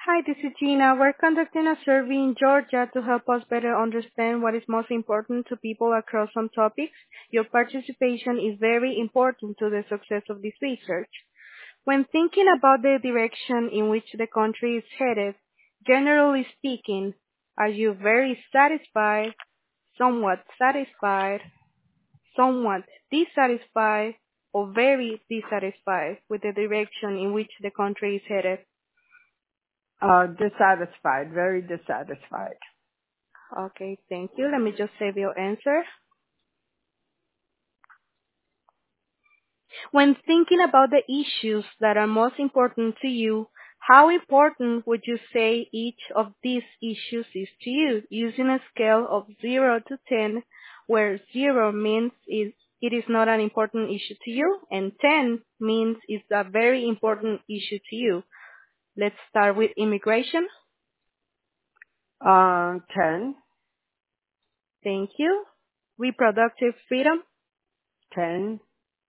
Hi, this is Gina. We're conducting a survey in Georgia to help us better understand what is most important to people across some topics. Your participation is very important to the success of this research. When thinking about the direction in which the country is headed, generally speaking, are you very satisfied, somewhat dissatisfied, or very dissatisfied with the direction in which the country is headed? Dissatisfied, very dissatisfied. Okay, thank you. Let me just save your answer. When thinking about the issues that are most important to you, how important would you say each of these issues is to you, using a scale of 0 to 10, where 0 means it is not an important issue to you, and 10 means it's a very important issue to you? Let's start with immigration. 10, Thank you. Reproductive freedom. 10,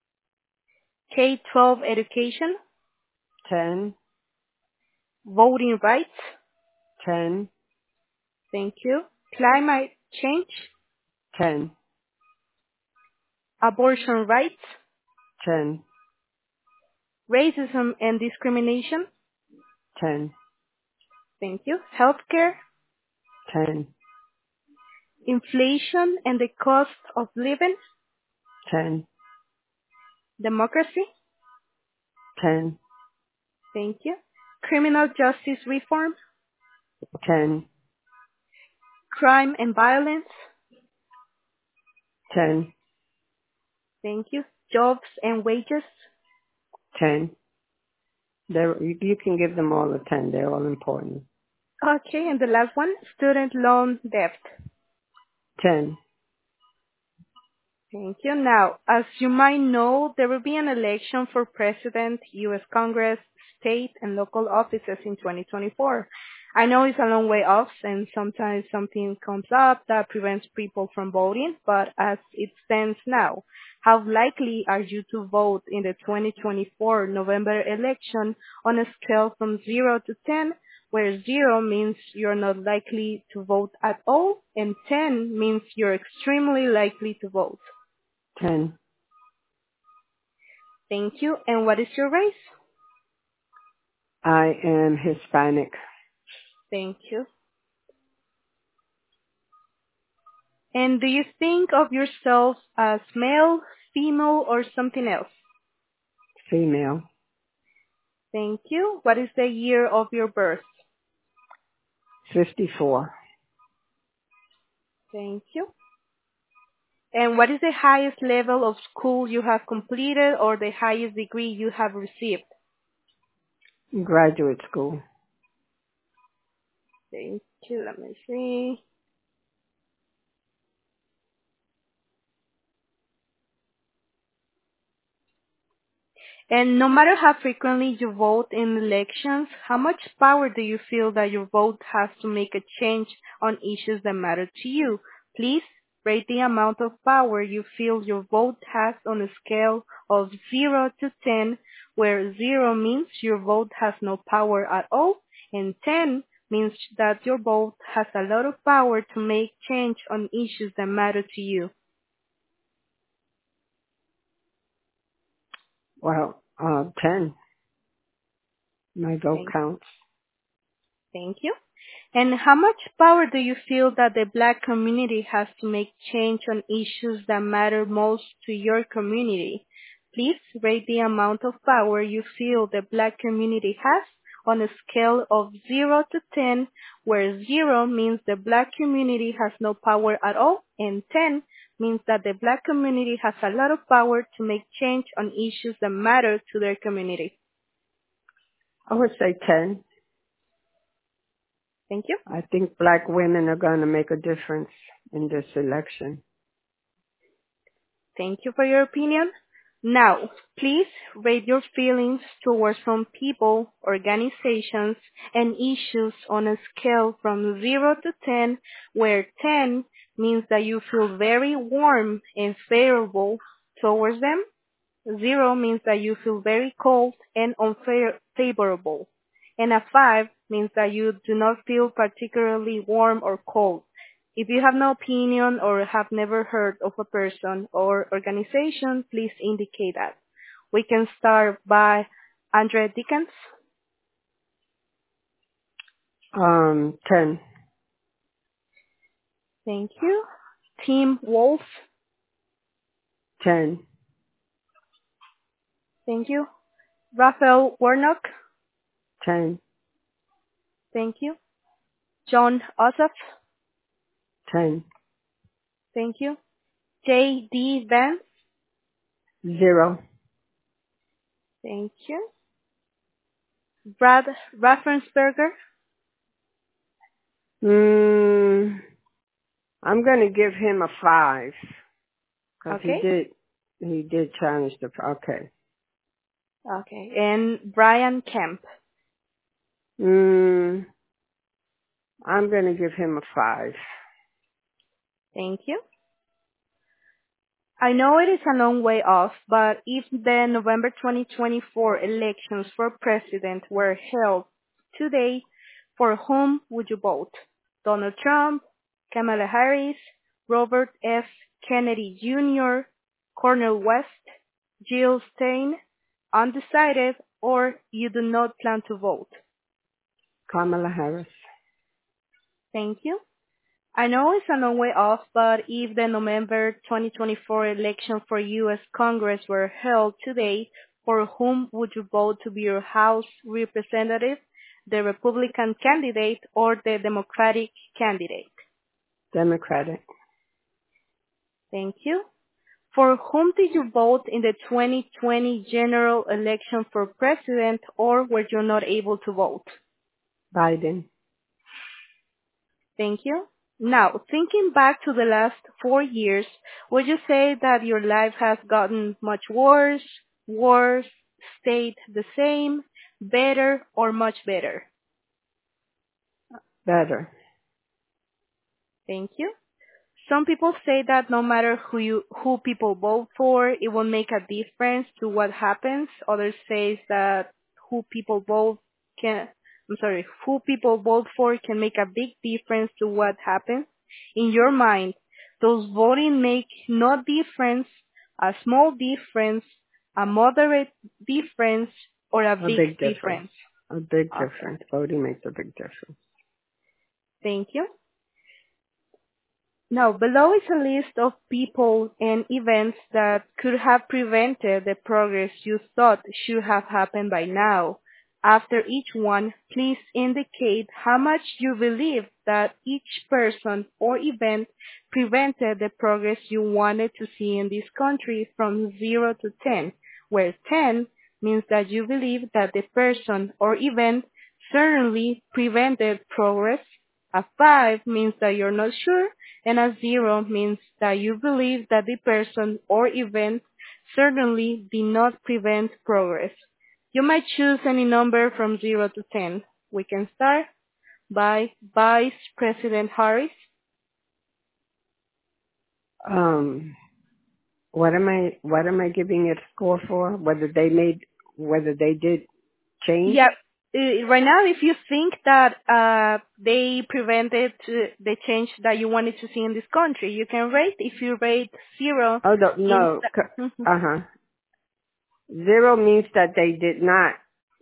K-12 education. 10, Voting rights. 10, Thank you. Climate change. 10, Abortion rights. 10, Racism and discrimination. 10, Thank you. Healthcare. 10, Inflation and the cost of living. 10, Democracy. 10, Thank you. Criminal justice reform. 10, Crime and violence. 10, Thank you. Jobs and wages. 10. You can give them all a 10. They're all important. Okay, and the last one, student loan debt. 10. Thank you. Now, as you might know, there will be an election for president, U.S. Congress, state, and local offices in 2024. I know it's a long way off, and sometimes something comes up that prevents people from voting, but as it stands now, how likely are you to vote in the 2024 November election on a scale from 0 to 10, where 0 means you're not likely to vote at all, and 10 means you're extremely likely to vote? 10. Thank you. And what is your race? I am Hispanic. Thank you. And do you think of yourself as male, female, or something else? Female. Thank you. What is the year of your birth? 54. Thank you. And what is the highest level of school you have completed or the highest degree you have received? Graduate school. Thank you. Let me see. And no matter how frequently you vote in elections, how much power do you feel that your vote has to make a change on issues that matter to you? Please rate the amount of power you feel your vote has on a scale of 0 to 10, where 0 means your vote has no power at all, and 10 means that your vote has a lot of power to make change on issues that matter to you. Well, 10. My vote counts. Thank you. And how much power do you feel that the Black community has to make change on issues that matter most to your community? Please rate the amount of power you feel the Black community has on a scale of 0 to 10, where 0 means the Black community has no power at all, and 10 means that the Black community has a lot of power to make change on issues that matter to their community. I would say 10. Thank you. I think Black women are going to make a difference in this election. Thank you for your opinion. Now, please rate your feelings towards some people, organizations, and issues on a scale from 0 to 10, where 10 means that you feel very warm and favorable towards them. 0 means that you feel very cold and unfavorable. And a 5 means that you do not feel particularly warm or cold. If you have no opinion or have never heard of a person or organization, please indicate that. We can start by Andre Dickens. 10. Thank you. Tim Wolf. 10. Thank you. Raphael Warnock. 10. Thank you. John Ossoff. 10. Thank you. J.D. Vance. 0. Thank you. Brad Raffensperger. I'm going to give him a 5. Because Okay. he did challenge the, okay. Okay. And Brian Kemp. I'm going to give him a 5. Thank you. I know it is a long way off, but if the November 2024 elections for president were held today, for whom would you vote? Donald Trump, Kamala Harris, Robert F. Kennedy Jr., Cornel West, Jill Stein, undecided, or you do not plan to vote? Kamala Harris. Thank you. I know it's a long way off, but if the November 2024 election for U.S. Congress were held today, for whom would you vote to be your House representative, the Republican candidate or the Democratic candidate? Democratic. Thank you. For whom did you vote in the 2020 general election for president, or were you not able to vote? Biden. Thank you. Now, thinking back to the last 4 years, would you say that your life has gotten much worse, stayed the same, better, or much better? Better. Thank you. Some people say that no matter who people vote for, it will make a difference to what happens. Others say that who people vote who people vote for can make a big difference to what happens. In your mind, does voting make no difference, a small difference, a moderate difference, or a big difference? A big Okay. difference. Voting makes a big difference. Thank you. Now, below is a list of people and events that could have prevented the progress you thought should have happened by now. After each one, please indicate how much you believe that each person or event prevented the progress you wanted to see in this country from 0 to 10, where 10 means that you believe that the person or event certainly prevented progress. A 5 means that you're not sure, and a 0 means that you believe that the person or event certainly did not prevent progress. You might choose any number from 0 to 10. We can start by Vice President Harris. What am I giving it a score for? Whether they did change? Yeah. Right now, if you think that they prevented the change that you wanted to see in this country, you can rate. If you rate 0, Oh, no. 0 means that they did not.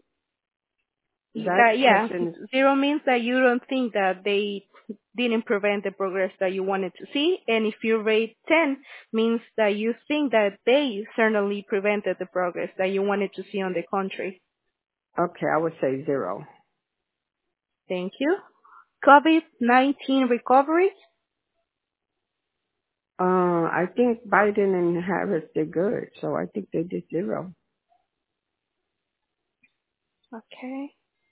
Yeah, 0 means that you don't think that they didn't prevent the progress that you wanted to see, and if you rate 10, means that you think that they certainly prevented the progress that you wanted to see on the country. Okay, I would say 0. Thank you. COVID-19 recovery? I think Biden and Harris did good, so I think they did 0. Okay.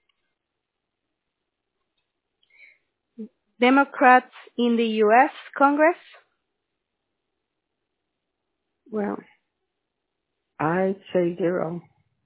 Democrats in the U.S. Congress? Well, I'd say 0.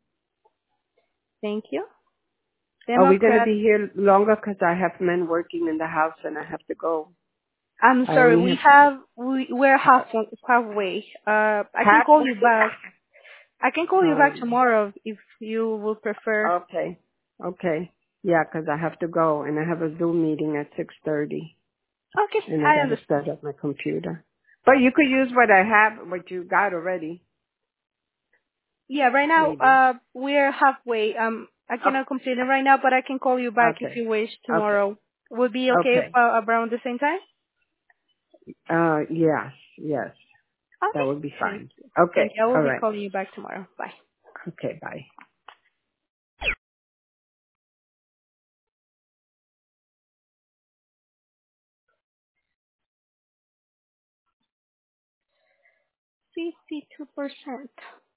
Thank you. Are we going to be here longer? Because I have men working in the house and I have to go. I'm sorry, we're halfway. I can call you back. I can call you back tomorrow if you would prefer. Okay. Yeah, 'cause I have to go and I have a Zoom meeting at 6:30, Okay, and I I got to understand. set up my computer. But you could use what I have, what you got already, Yeah, right now, maybe. we're halfway. I cannot Oh, complete it right now, but I can call you back if okay, you wish okay, tomorrow. Would be okay if, okay. around the same time? Yes, yes, that Okay. would be Thank fine. you. Thank Okay, you. I will all be right. calling you back tomorrow. Bye. Okay, bye. $52%.